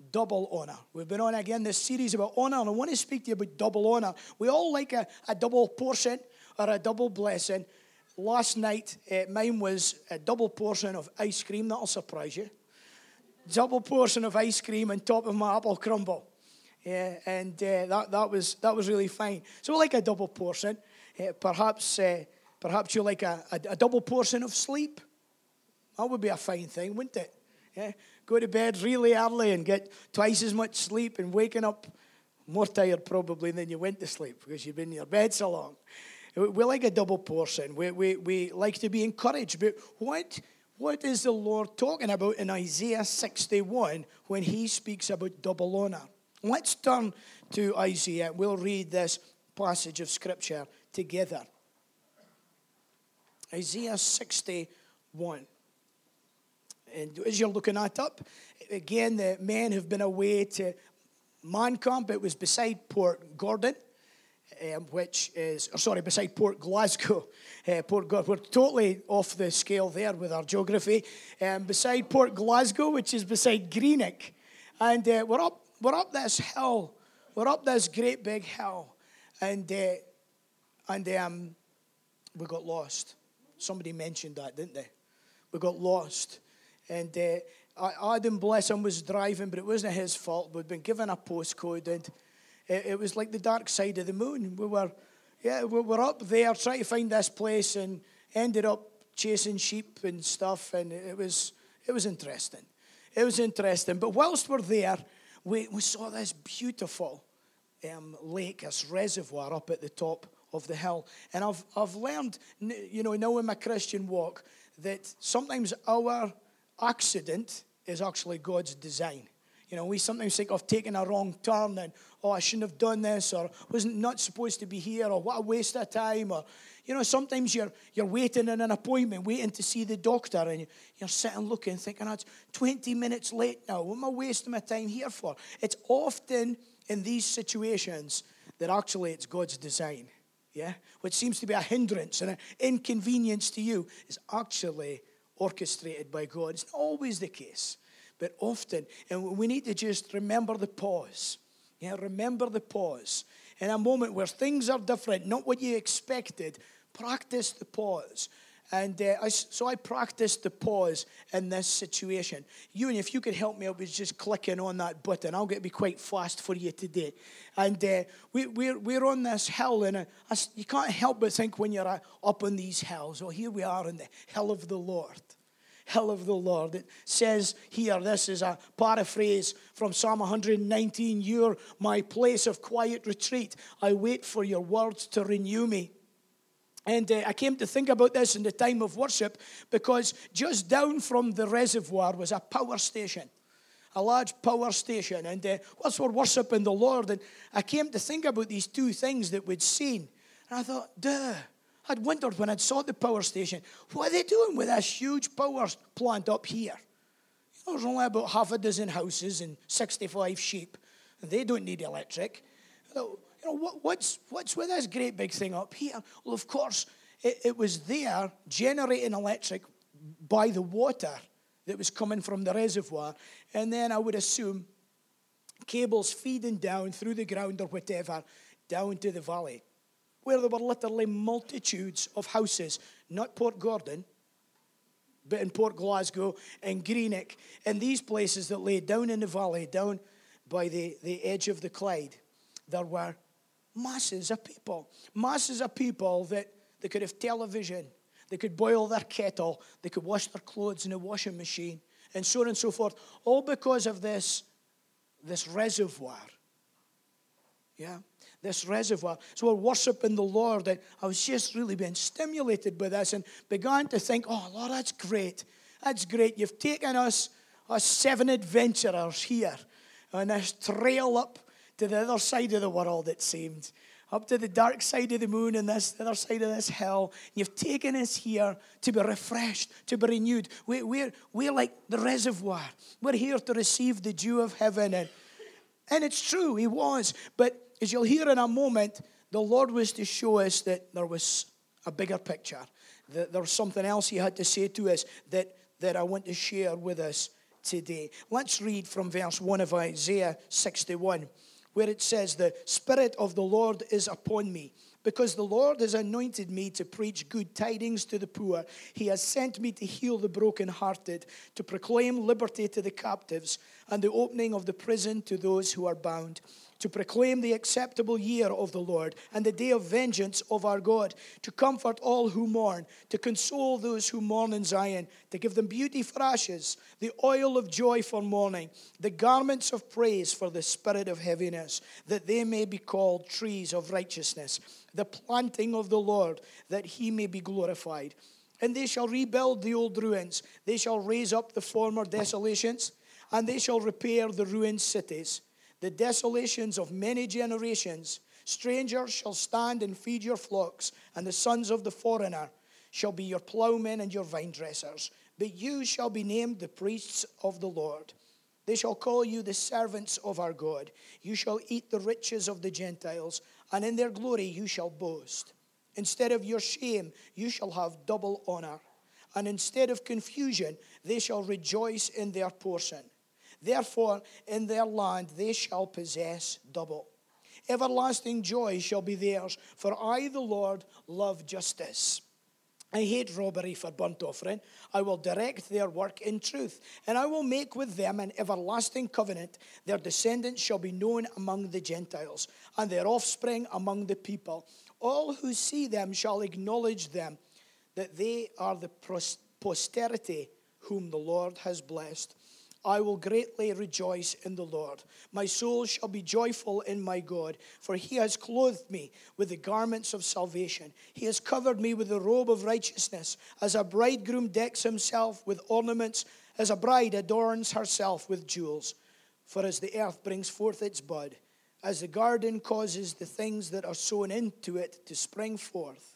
double honor. We've been on again this series about honor, and I want to speak to you about double honor. We all like a double portion or a double blessing. Last night, mine was a double portion of ice cream. That'll surprise you. Double portion of ice cream on top of my apple crumble. Yeah, and that was really fine. So we like a double portion. Perhaps you like a double portion of sleep. That would be a fine thing, wouldn't it? Yeah. Go to bed really early and get twice as much sleep and waking up more tired probably than you went to sleep because you've been in your bed so long. We like a double portion. We like to be encouraged. But what is the Lord talking about in Isaiah 61 when he speaks about double honor? Let's turn to Isaiah. We'll read this passage of Scripture together. Isaiah 61. And as you're looking that up, again, the men have been away to Man Camp. It was beside Port Gordon, beside Port Glasgow. Port Gordon, we're totally off the scale there with our geography. Beside Port Glasgow, which is beside Greenock. And we're up this hill. We're up this great big hill. And we got lost. Somebody mentioned that, didn't they? We got lost. And Adam, bless him, was driving, but it wasn't his fault. We'd been given a postcode, and it was like the dark side of the moon. We were up there trying to find this place, and ended up chasing sheep and stuff. And it was interesting. It was interesting. But whilst we're there, we saw this beautiful lake, this reservoir up at the top of the hill. And I've learned, now in my Christian walk, that sometimes our accident is actually God's design. We sometimes think of taking a wrong turn and, I shouldn't have done this, or wasn't not supposed to be here, or what a waste of time, or, sometimes you're waiting in an appointment, waiting to see the doctor, and you're sitting looking, thinking, it's 20 minutes late now. What am I wasting my time here for? It's often in these situations that actually it's God's design, yeah? What seems to be a hindrance and an inconvenience to you is actually orchestrated by God. It's not always the case, but often. And we need to just remember the pause. Yeah, remember the pause. In a moment where things are different, not what you expected, practice the pause. And I practiced the pause in this situation. Ewan, if you could help me out with just clicking on that button, I'll get to be quite fast for you today. And we're on this hill, and you can't help but think when you're up on these hills, here we are in the hill of the Lord. Hill of the Lord. It says here, this is a paraphrase from Psalm 119, "You're my place of quiet retreat. I wait for your words to renew me." And I came to think about this in the time of worship because just down from the reservoir was a power station, a large power station. And whilst we're worshiping the Lord, and I came to think about these two things that we'd seen. And I thought, I'd wondered when I saw the power station, what are they doing with this huge power plant up here? There's only about half a dozen houses and 65 sheep, and they don't need electric. What's with this great big thing up here? Well, of course, it was there generating electric by the water that was coming from the reservoir. And then I would assume cables feeding down through the ground or whatever, down to the valley, where there were literally multitudes of houses, not Port Gordon, but in Port Glasgow and Greenock, and these places that lay down in the valley, down by the edge of the Clyde. There were masses of people that they could have television, they could boil their kettle, they could wash their clothes in a washing machine, and so on and so forth, all because of this reservoir. Yeah, this reservoir. So we're worshiping the Lord, and I was just really being stimulated by this and began to think, Lord, that's great. That's great. You've taken us 7 adventurers here on this trail up to the other side of the world, it seemed. Up to the dark side of the moon and the other side of this hill. You've taken us here to be refreshed, to be renewed. We're like the reservoir. We're here to receive the dew of heaven. And it's true, he was. But as you'll hear in a moment, the Lord was to show us that there was a bigger picture. That there was something else he had to say to us that I want to share with us today. Let's read from verse 1 of Isaiah 61, where it says, "The Spirit of the Lord is upon me, because the Lord has anointed me to preach good tidings to the poor. He has sent me to heal the brokenhearted, to proclaim liberty to the captives, and the opening of the prison to those who are bound, to proclaim the acceptable year of the Lord and the day of vengeance of our God, to comfort all who mourn, to console those who mourn in Zion, to give them beauty for ashes, the oil of joy for mourning, the garments of praise for the spirit of heaviness, that they may be called trees of righteousness, the planting of the Lord, that he may be glorified. And they shall rebuild the old ruins. They shall raise up the former desolations, and they shall repair the ruined cities, the desolations of many generations. Strangers shall stand and feed your flocks, and the sons of the foreigner shall be your plowmen and your vine dressers. But you shall be named the priests of the Lord. They shall call you the servants of our God. You shall eat the riches of the Gentiles, and in their glory you shall boast. Instead of your shame, you shall have double honor, and instead of confusion, they shall rejoice in their portion. Therefore, in their land they shall possess double. Everlasting joy shall be theirs, for I, the Lord, love justice. I hate robbery for burnt offering. I will direct their work in truth, and I will make with them an everlasting covenant. Their descendants shall be known among the Gentiles, and their offspring among the people. All who see them shall acknowledge them, that they are the posterity whom the Lord has blessed. I will greatly rejoice in the Lord. My soul shall be joyful in my God, for he has clothed me with the garments of salvation. He has covered me with the robe of righteousness, as a bridegroom decks himself with ornaments, as a bride adorns herself with jewels. For as the earth brings forth its bud, as the garden causes the things that are sown into it to spring forth,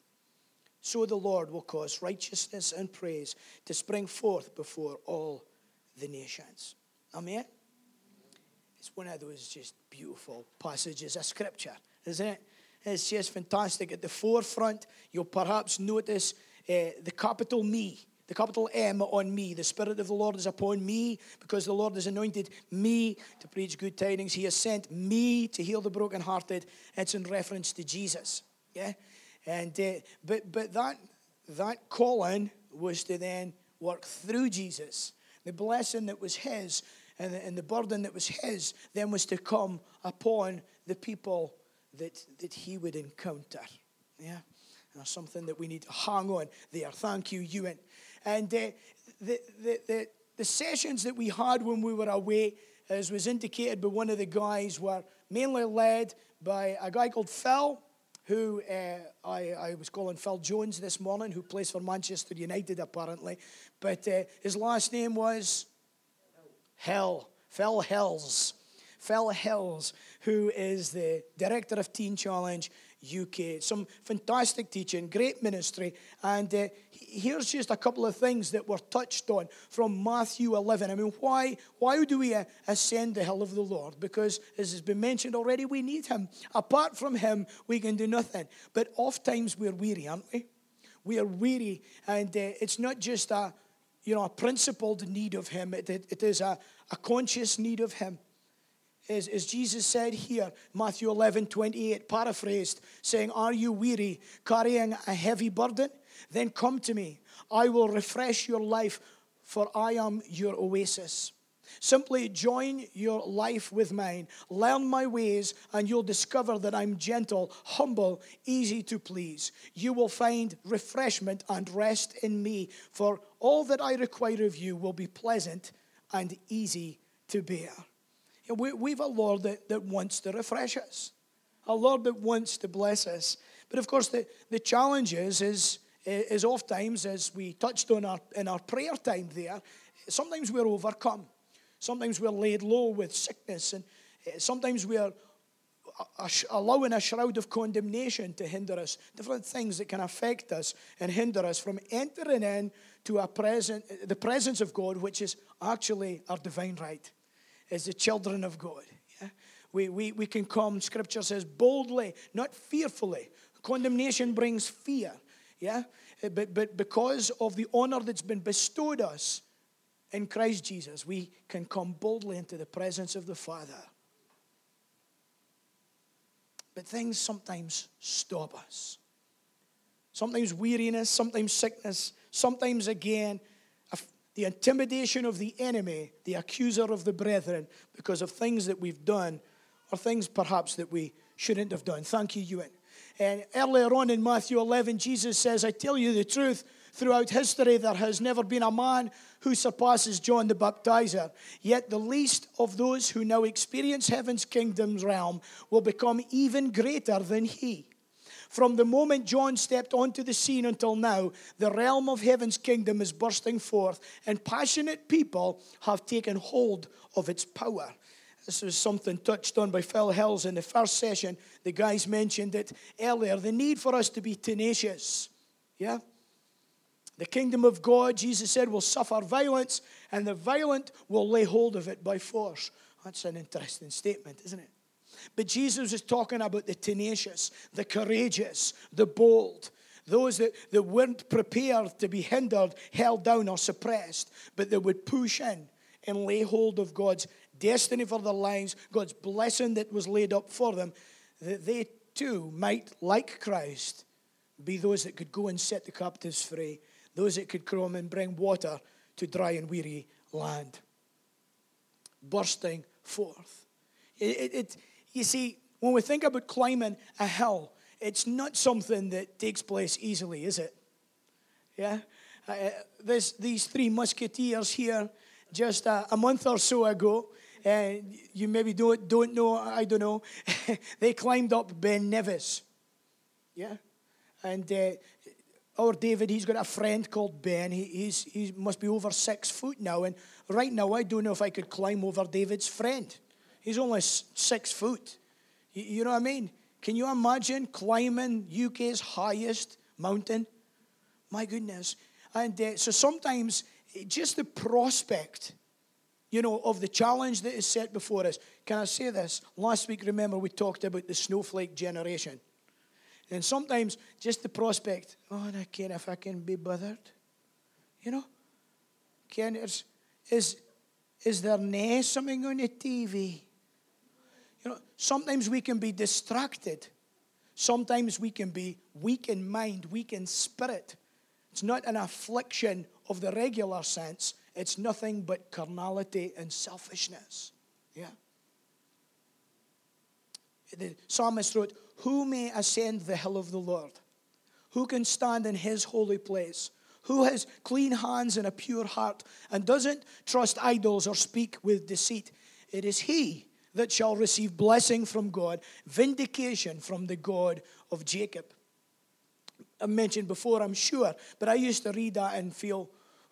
so the Lord will cause righteousness and praise to spring forth before all the nations. Amen. It's one of those just beautiful passages of scripture, isn't it? It's just fantastic. At the forefront, you'll perhaps notice the capital me, the capital M on me. The Spirit of the Lord is upon me, because the Lord has anointed me to preach good tidings. He has sent me to heal the brokenhearted. It's in reference to Jesus. Yeah, and but that calling was to then work through Jesus. The blessing that was his and the burden that was his then was to come upon the people that he would encounter. Yeah, that's something that we need to hang on there. Thank you, Ewan. And the sessions that we had when we were away, as was indicated by one of the guys, were mainly led by a guy called Phil, who I was calling Phil Jones this morning, who plays for Manchester United apparently. But his last name was Phil Hills. Phil Hills, who is the director of Teen Challenge UK. Some fantastic teaching, great ministry. And here's just a couple of things that were touched on from Matthew 11. I mean, why do we ascend the hill of the Lord? Because, as has been mentioned already, we need him. Apart from him, we can do nothing. But oftentimes we're weary, aren't we? We are weary, and it's not just a principled need of him. It is a conscious need of him. As Jesus said here, Matthew 11:28, paraphrased, saying, "Are you weary, carrying a heavy burden? Then come to me. I will refresh your life, for I am your oasis." Simply join your life with mine. Learn my ways, and you'll discover that I'm gentle, humble, easy to please. You will find refreshment and rest in me, for all that I require of you will be pleasant and easy to bear. We've a Lord that wants to refresh us, a Lord that wants to bless us. But of course, the challenge is oft times, as we touched on in our prayer time there, sometimes we're overcome. Sometimes we're laid low with sickness, and sometimes we're allowing a shroud of condemnation to hinder us. Different things that can affect us and hinder us from entering into the presence of God, which is actually our divine right as the children of God. Yeah? We can come, Scripture says, boldly, not fearfully. Condemnation brings fear. Yeah, but because of the honor that's been bestowed us in Christ Jesus, we can come boldly into the presence of the Father. But things sometimes stop us. Sometimes weariness, sometimes sickness, sometimes again, the intimidation of the enemy, the accuser of the brethren, because of things that we've done, or things perhaps that we shouldn't have done. Thank you, Ewan. And earlier on in Matthew 11, Jesus says, I tell you the truth, throughout history there has never been a man who surpasses John the Baptizer. Yet the least of those who now experience heaven's kingdom's realm will become even greater than he. From the moment John stepped onto the scene until now, the realm of heaven's kingdom is bursting forth, and passionate people have taken hold of its power. This was something touched on by Phil Hills in the first session. The guys mentioned it earlier. The need for us to be tenacious. Yeah? The kingdom of God, Jesus said, will suffer violence, and the violent will lay hold of it by force. That's an interesting statement, isn't it? But Jesus is talking about the tenacious, the courageous, the bold, those that weren't prepared to be hindered, held down, or suppressed, but that would push in and lay hold of God's destiny for their lives, God's blessing that was laid up for them, that they too might, like Christ, be those that could go and set the captives free, those that could come and bring water to dry and weary land. Bursting forth. You see, when we think about climbing a hill, it's not something that takes place easily, is it? Yeah? These three musketeers here, just a month or so ago, you maybe don't know, I don't know, they climbed up Ben Nevis. Yeah? And our David, he's got a friend called Ben. He must be over 6 foot now. And right now, I don't know if I could climb over David's friend. He's only 6 foot. You know what I mean? Can you imagine climbing UK's highest mountain? My goodness. And so sometimes just the prospect, of the challenge that is set before us. Can I say this? Last week, remember, we talked about the snowflake generation. And sometimes just the prospect, I can't if I can be bothered. Is there now something on the TV? Sometimes we can be distracted. Sometimes we can be weak in mind, weak in spirit. It's not an affliction of the regular sense. It's nothing but carnality and selfishness. Yeah. The psalmist wrote, who may ascend the hill of the Lord? Who can stand in his holy place? Who has clean hands and a pure heart and doesn't trust idols or speak with deceit? It is he that shall receive blessing from God, vindication from the God of Jacob. I mentioned before, I'm sure, but I used to read that and feel,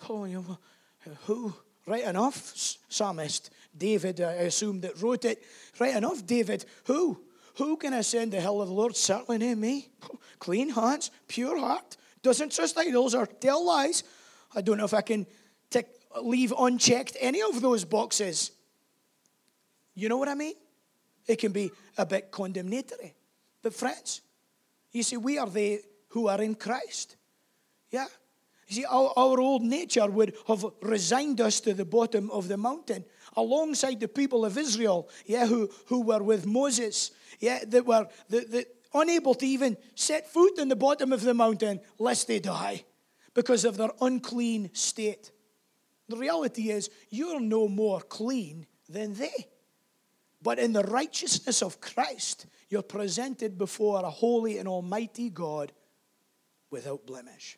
who? Right enough, psalmist David, I assume, that wrote it. Right enough, David, who? Who can ascend the hill of the Lord? Certainly not me. Clean hands, pure heart, doesn't trust idols or tell lies. I don't know if I can leave unchecked any of those boxes. You know what I mean? It can be a bit condemnatory. But friends, you see, we are they who are in Christ. Yeah? You see, our old nature would have resigned us to the bottom of the mountain alongside the people of Israel, who were with Moses, that were unable to even set foot in the bottom of the mountain lest they die because of their unclean state. The reality is, you're no more clean than they. But in the righteousness of Christ, you're presented before a holy and almighty God without blemish.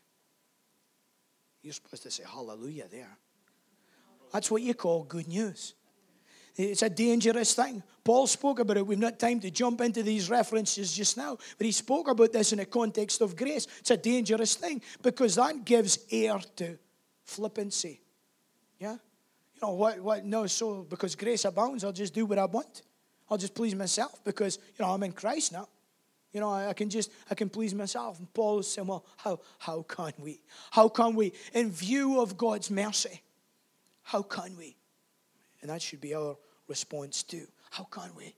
You're supposed to say hallelujah there. That's what you call good news. It's a dangerous thing. Paul spoke about it. We've not time to jump into these references just now, but he spoke about this in the context of grace. It's a dangerous thing because that gives air to flippancy. Yeah? What? No, so because grace abounds, I'll just do what I want. I'll just please myself because, I'm in Christ now. I can please myself. And Paul is saying, well, how can we? How can we? In view of God's mercy, how can we? And that should be our response too. How can we?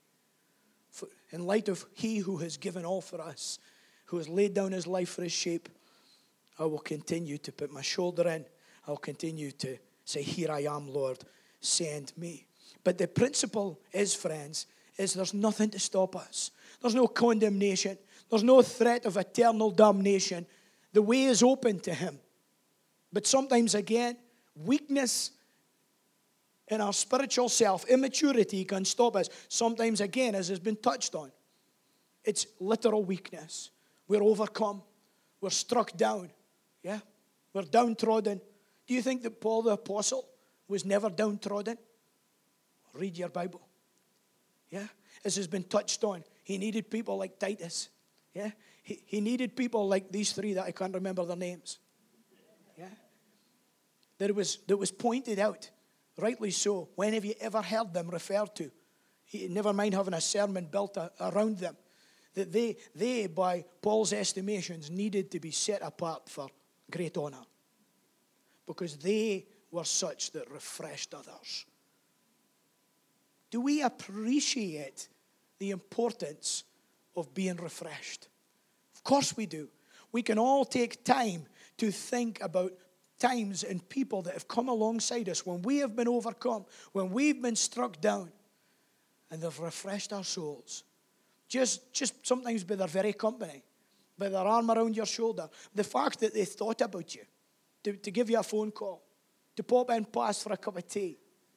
In light of he who has given all for us, who has laid down his life for his sheep, I will continue to put my shoulder in. I'll continue to Say, here I am, Lord, send me. But the principle is, friends, is there's nothing to stop us. There's no condemnation. There's no threat of eternal damnation. The way is open to him. But sometimes, again, weakness in our spiritual self, immaturity can stop us. Sometimes, again, as has been touched on, it's literal weakness. We're overcome. We're struck down. Yeah? We're downtrodden. Do you think that Paul the Apostle was never downtrodden? Read your Bible. Yeah? As has been touched on, he needed people like Titus. Yeah? He needed people like these three that I can't remember their names. Yeah? That was pointed out, rightly so. When have you ever heard them referred to? Never mind having a sermon built around them. That they, by Paul's estimations, needed to be set apart for great honor. Because they were such that refreshed others. Do we appreciate the importance of being refreshed? Of course we do. We can all take time to think about times and people that have come alongside us when we have been overcome, when we've been struck down, and they've refreshed our souls. Just sometimes by their very company, by their arm around your shoulder. The fact that they thought about you, to give you a phone call, to pop in past for a cup of tea.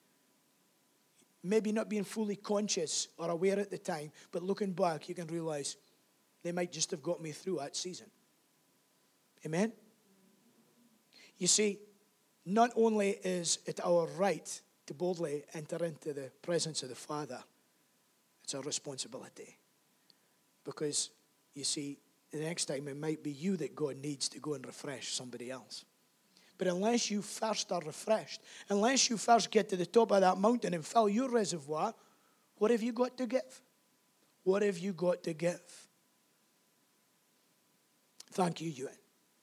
Maybe not being fully conscious or aware at the time, but looking back, you can realize they might just have got me through that season. Amen? You see, not only is it our right to boldly enter into the presence of the Father, it's our responsibility. Because, you see, the next time it might be you that God needs to go and refresh somebody else. But unless you first are refreshed, unless you first get to the top of that mountain and fill your reservoir, what have you got to give? What have you got to give? Thank you, Ewan.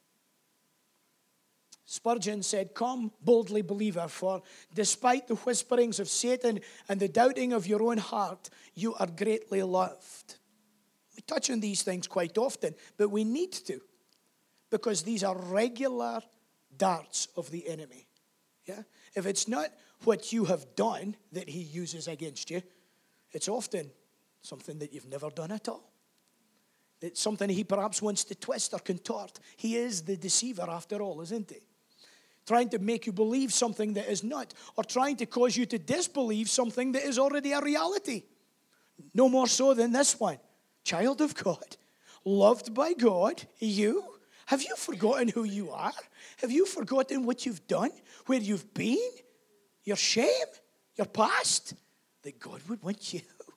Spurgeon said, "Come, boldly, believer, for despite the whisperings of Satan and the doubting of your own heart, you are greatly loved." We touch on these things quite often, but we need to, because these are regular darts of the enemy. Yeah? If it's not what you have done that he uses against you, it's often something that you've never done at all. It's something he perhaps wants to twist or contort. He is the deceiver after all, isn't he? Trying to make you believe something that is not, or trying to cause you to disbelieve something that is already a reality. No more so than this one. Child of God, loved by God, you. Have you forgotten who you are? Have you forgotten what you've done, where you've been, your shame, your past? That God would want you.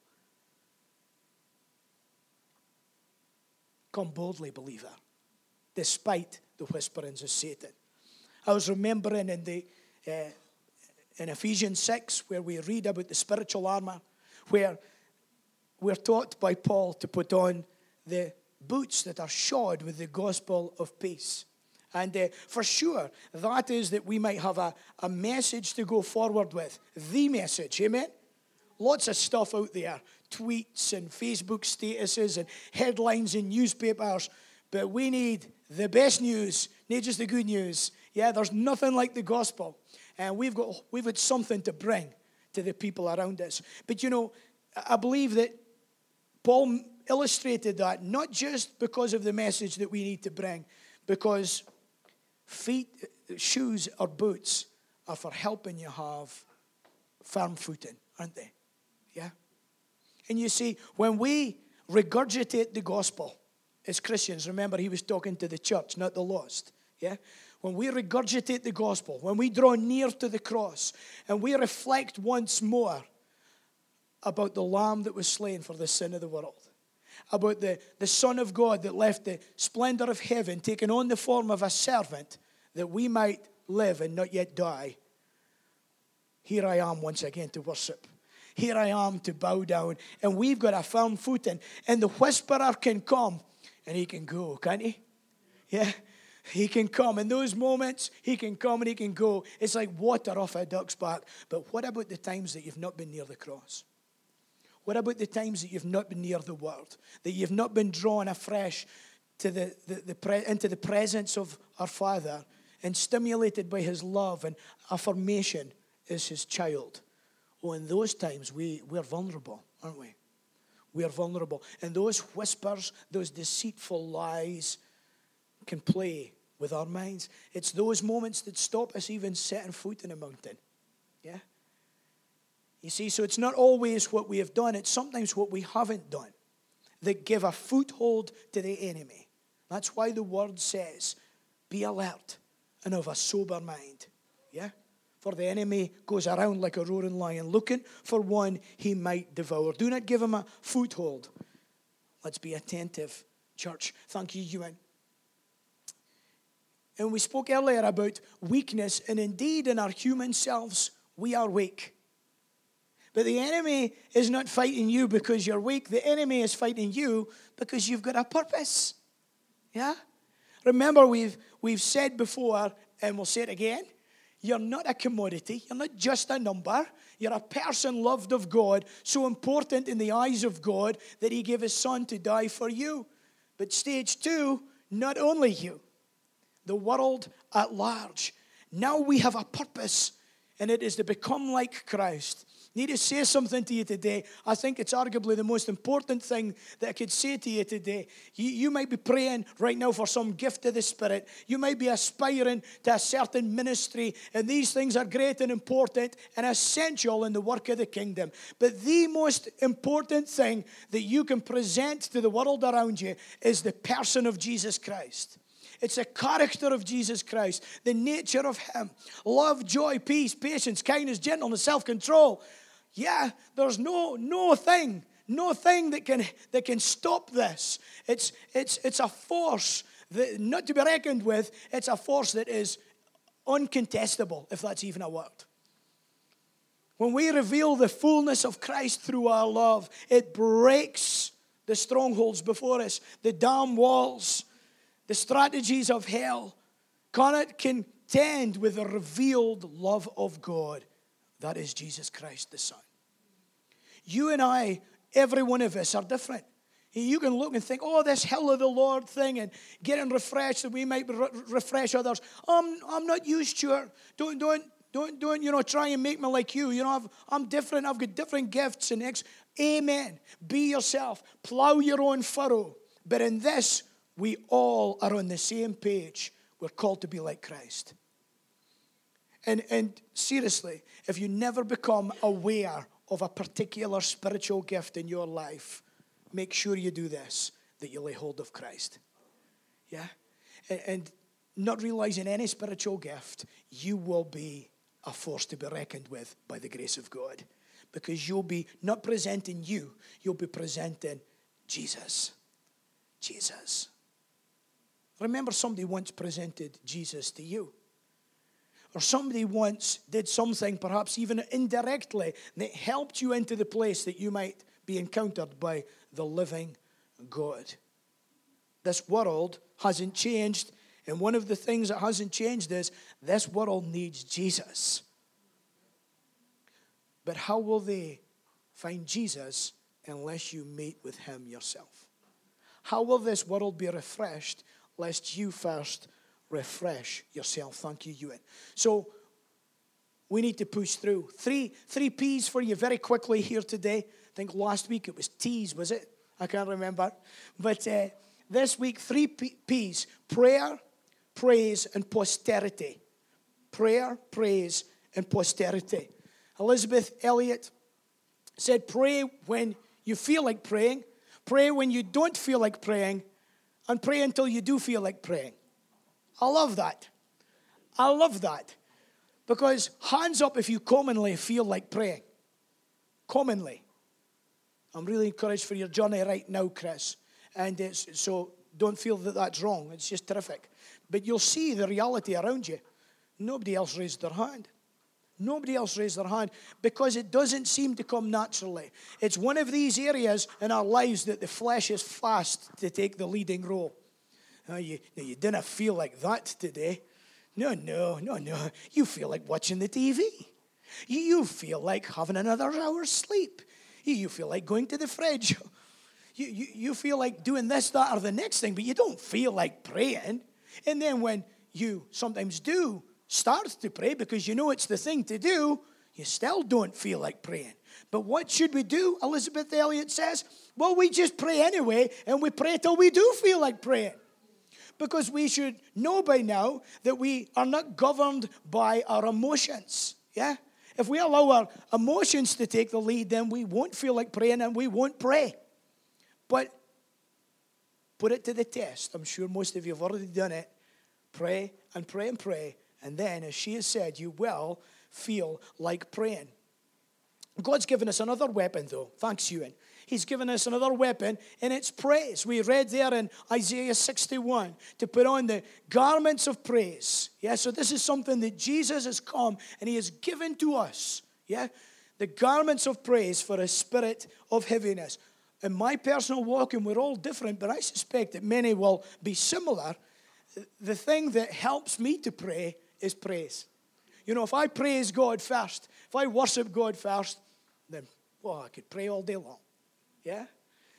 Come boldly, believer, despite the whisperings of Satan. I was remembering in Ephesians 6, where we read about the spiritual armor, where we're taught by Paul to put on the boots that are shod with the gospel of peace. And for sure, that is that we might have a message to go forward with. The message, amen? Lots of stuff out there. Tweets and Facebook statuses and headlines in newspapers. But we need the best news, not just the good news. Yeah, there's nothing like the gospel. And we've got something to bring to the people around us. But you know, I believe that Paul illustrated that not just because of the message that we need to bring, because shoes or boots are for helping you have firm footing, aren't they? Yeah? And you see, when we regurgitate the gospel as Christians, remember he was talking to the church, not the lost. Yeah? When we regurgitate the gospel, when we draw near to the cross, and we reflect once more about the Lamb that was slain for the sin of the world, about the Son of God that left the splendor of heaven, taking on the form of a servant, that we might live and not yet die. Here I am once again to worship. Here I am to bow down. And we've got a firm footing. And the whisperer can come and he can go, can't he? Yeah. He can come. In those moments, he can come and he can go. It's like water off a duck's back. But what about the times that you've not been near the cross? What about the times that you've not been near the Word? That you've not been drawn afresh to into the presence of our Father? and stimulated by his love and affirmation as his child. Oh, in those times, we're vulnerable, aren't we? We are vulnerable. And those whispers, those deceitful lies can play with our minds. It's those moments that stop us even setting foot in a mountain. Yeah? You see, so it's not always what we have done. It's sometimes what we haven't done that give a foothold to the enemy. That's why the word says, be alert and of a sober mind. Yeah? For the enemy goes around like a roaring lion, looking for one he might devour. Do not give him a foothold. Let's be attentive, church. Thank you, Ewan. And we spoke earlier about weakness, and indeed in our human selves, we are weak. But the enemy is not fighting you because you're weak. The enemy is fighting you because you've got a purpose. Yeah? Remember, we've said before, and we'll say it again, you're not a commodity. You're not just a number. You're a person loved of God, so important in the eyes of God that he gave his son to die for you. But stage 2, not only you, the world at large. Now we have a purpose, and it is to become like Christ. I need to say something to you today. I think it's arguably the most important thing that I could say to you today. You might be praying right now for some gift of the Spirit. You might be aspiring to a certain ministry, and these things are great and important and essential in the work of the kingdom. But the most important thing that you can present to the world around you is the person of Jesus Christ. It's the character of Jesus Christ, the nature of him. Love, joy, peace, patience, kindness, gentleness, self-control. Yeah, there's no thing that can stop this. It's a force that, not to be reckoned with. It's a force that is uncontestable, if that's even a word. When we reveal the fullness of Christ through our love, it breaks the strongholds before us, the dam walls, the strategies of hell. Cannot contend with the revealed love of God. That is Jesus Christ the Son. You and I, every one of us, are different. You can look and think, oh, this hill of the Lord thing, and getting refreshed that we might refresh others. I'm not used to it. Don't try and make me like you. I'm different. I've got different gifts and Amen. Be yourself. Plow your own furrow. But in this, we all are on the same page. We're called to be like Christ. And seriously, if you never become aware of a particular spiritual gift in your life, make sure you do this, that you lay hold of Christ. Yeah? And not realizing any spiritual gift, you will be a force to be reckoned with by the grace of God. Because you'll be not presenting you'll be presenting Jesus. Jesus. Remember, somebody once presented Jesus to you. Or somebody once did something, perhaps even indirectly, that helped you into the place that you might be encountered by the living God. This world hasn't changed, and one of the things that hasn't changed is this world needs Jesus. But how will they find Jesus unless you meet with him yourself? How will this world be refreshed lest you first refresh yourself? Thank you, Ewan. So we need to push through. Three P's for you very quickly here today. I think last week it was T's, was it? I can't remember. But this week, 3 P's. Prayer, praise, and posterity. Prayer, praise, and posterity. Elizabeth Elliot said, pray when you feel like praying. Pray when you don't feel like praying. And pray until you do feel like praying. I love that. I love that. Because hands up if you commonly feel like praying. Commonly. I'm really encouraged for your journey right now, Chris. And so don't feel that that's wrong. It's just terrific. But you'll see the reality around you. Nobody else raised their hand. Nobody else raised their hand because it doesn't seem to come naturally. It's one of these areas in our lives that the flesh is fast to take the leading role. You didn't feel like that today. No. You feel like watching the TV. You feel like having another hour's sleep. You feel like going to the fridge. You feel like doing this, that, or the next thing, but you don't feel like praying. And then when you sometimes do start to pray because you know it's the thing to do, you still don't feel like praying. But what should we do? Elizabeth Elliot says, well, we just pray anyway, and we pray till we do feel like praying. Because we should know by now that we are not governed by our emotions. Yeah? If we allow our emotions to take the lead, then we won't feel like praying and we won't pray. But put it to the test. I'm sure most of you have already done it. Pray and pray and pray. And then, as she has said, you will feel like praying. God's given us another weapon, though. Thanks, Ewan. He's given us another weapon, and it's praise. We read there in Isaiah 61 to put on the garments of praise. Yeah, so this is something that Jesus has come and he has given to us. Yeah, the garments of praise for a spirit of heaviness. In my personal walk, and we're all different, but I suspect that many will be similar. The thing that helps me to pray is praise. You know, if I praise God first, if I worship God first, then, well, I could pray all day long. Yeah?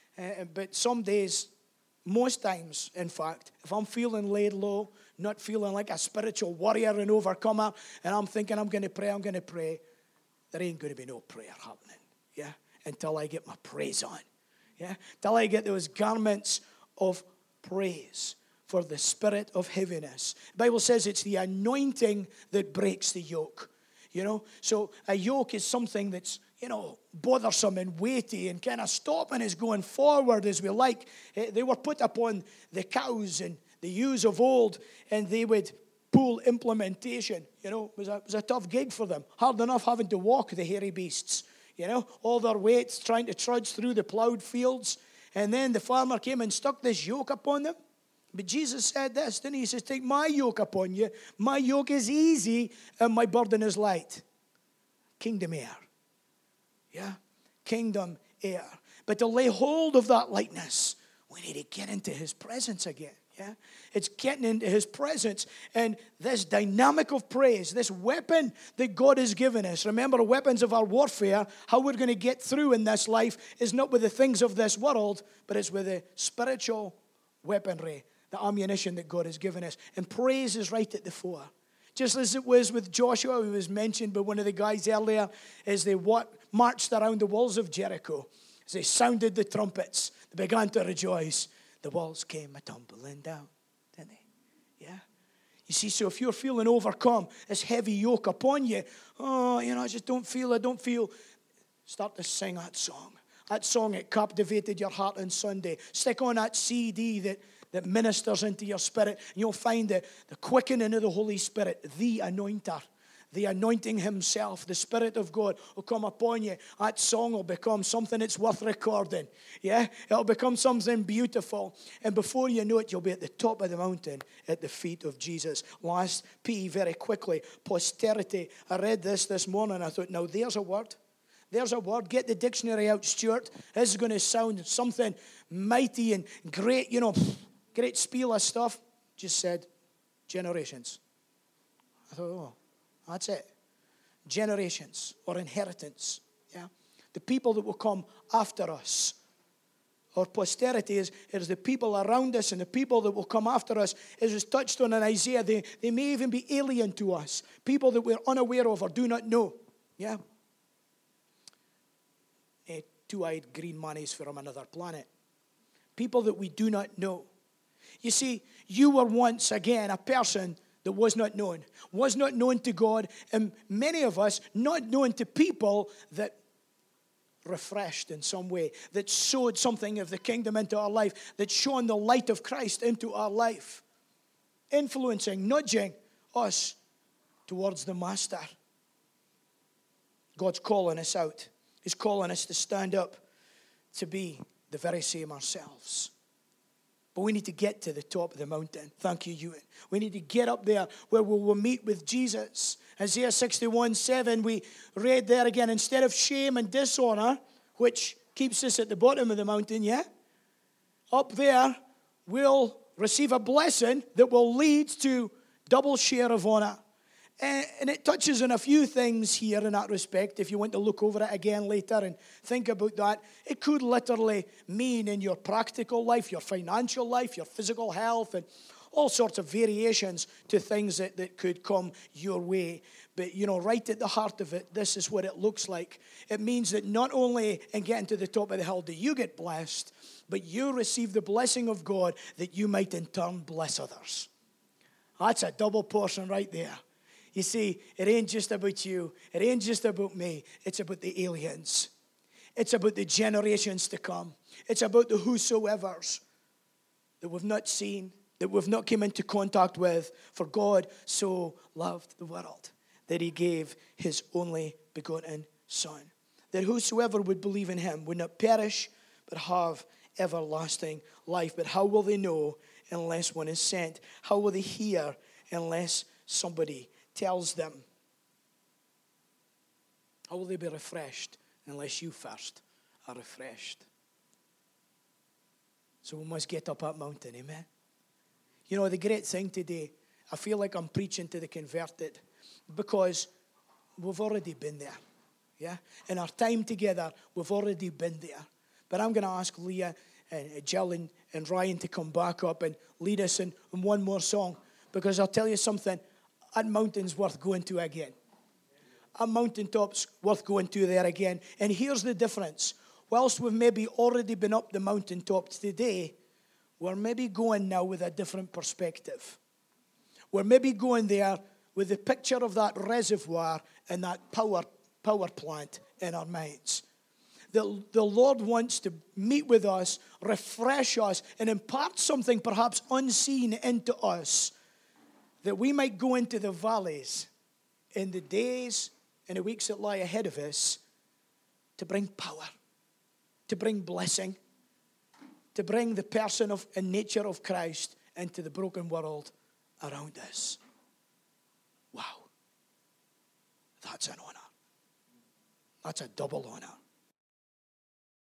But some days, most times, in fact, if I'm feeling laid low, not feeling like a spiritual warrior and overcomer, and I'm thinking I'm going to pray, there ain't going to be no prayer happening. Yeah? Until I get my praise on. Yeah? Till I get those garments of praise for the spirit of heaviness. The Bible says it's the anointing that breaks the yoke. You know, so a yoke is something that's, you know, bothersome and weighty and kind of stopping us going forward as we like. They were put upon the cows and the ewes of old, and they would pull implementation. You know, it was a tough gig for them. Hard enough having to walk the hairy beasts. You know, all their weight trying to trudge through the plowed fields. And then the farmer came and stuck this yoke upon them. But Jesus said this, didn't he? He says, take my yoke upon you. My yoke is easy and my burden is light. Kingdom air. Yeah? Kingdom air. But to lay hold of that lightness, we need to get into his presence again. Yeah? It's getting into his presence. And this dynamic of praise, this weapon that God has given us. Remember, weapons of our warfare, how we're going to get through in this life is not with the things of this world, but it's with the spiritual weaponry, the ammunition that God has given us. And praise is right at the fore. Just as it was with Joshua, who was mentioned by one of the guys earlier, as they marched around the walls of Jericho, as they sounded the trumpets, they began to rejoice. The walls came a-tumbling down, didn't they? Yeah? You see, so if you're feeling overcome, this heavy yoke upon you, I just don't feel, start to sing that song. That song that captivated your heart on Sunday. Stick on that CD that ministers into your spirit. And you'll find the quickening of the Holy Spirit, the anointer, the anointing himself, the Spirit of God will come upon you. That song will become something that's worth recording. Yeah? It'll become something beautiful. And before you know it, you'll be at the top of the mountain at the feet of Jesus. Last P, very quickly, posterity. I read this morning. I thought, now there's a word. There's a word. Get the dictionary out, Stuart. This is going to sound something mighty and great, great spiel of stuff. Just said, generations. I thought, that's it. Generations or inheritance. Yeah. The people that will come after us. Or posterity is the people around us and the people that will come after us. As is touched on in Isaiah, they may even be alien to us. People that we're unaware of or do not know. Yeah. Two-eyed green man is from another planet. People that we do not know. You see, you were once again a person that was not known to God, and many of us not known to people that refreshed in some way, that sowed something of the kingdom into our life, that shone the light of Christ into our life, influencing, nudging us towards the Master. God's calling us out. He's calling us to stand up to be the very same ourselves. But we need to get to the top of the mountain. Thank you, Ewan. We need to get up there where we will meet with Jesus. Isaiah 61:7, we read there again, instead of shame and dishonor, which keeps us at the bottom of the mountain, yeah? Up there, we'll receive a blessing that will lead to double share of honor. And it touches on a few things here in that respect. If you want to look over it again later and think about that, it could literally mean in your practical life, your financial life, your physical health, and all sorts of variations to things that could come your way. But, right at the heart of it, this is what it looks like. It means that not only in getting to the top of the hill do you get blessed, but you receive the blessing of God that you might in turn bless others. That's a double portion right there. You see, it ain't just about you. It ain't just about me. It's about the aliens. It's about the generations to come. It's about the whosoevers that we've not seen, that we've not come into contact with. For God so loved the world that he gave his only begotten Son, that whosoever would believe in him would not perish, but have everlasting life. But how will they know unless one is sent? How will they hear unless somebody tells them? How will they be refreshed unless you first are refreshed? So we must get up that mountain, amen? The great thing today, I feel like I'm preaching to the converted because we've already been there, yeah? In our time together, we've already been there. But I'm going to ask Leah and Jill and Ryan to come back up and lead us in one more song, because I'll tell you something, that mountain's worth going to again. That mountaintop's worth going to there again. And here's the difference. Whilst we've maybe already been up the mountaintop today, we're maybe going now with a different perspective. We're maybe going there with the picture of that reservoir and that power plant in our minds. The Lord wants to meet with us, refresh us, and impart something perhaps unseen into us, that we might go into the valleys in the days and the weeks that lie ahead of us to bring power, to bring blessing, to bring the person and nature of Christ into the broken world around us. Wow. That's an honor. That's a double honor.